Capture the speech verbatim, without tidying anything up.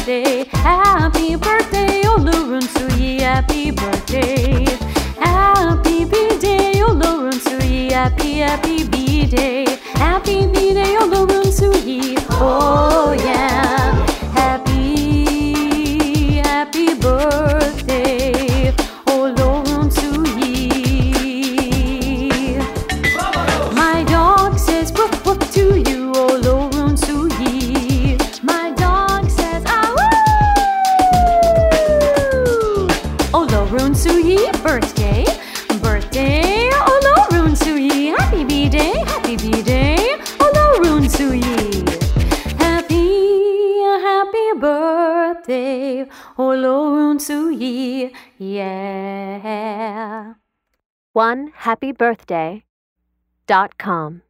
birthday, happy birthday, Olorun Suyi, happy birthday. Happy B-Day, Olorun Suyi, happy, happy B-Day. Happy B-Day, Olorun Suyi, oh yeah. Happy, happy birthday, Olorun Suyi. My dog says woof woof to you, Olorun Suyi. My dog says ah woo. Olorun Suyi, birthday, birthday, Olorun Suyi. Happy B-Day, happy B-Day, Olorun Suyi. Happy, happy birthday, Olorun Suyi, yeah. one happy birthday dot com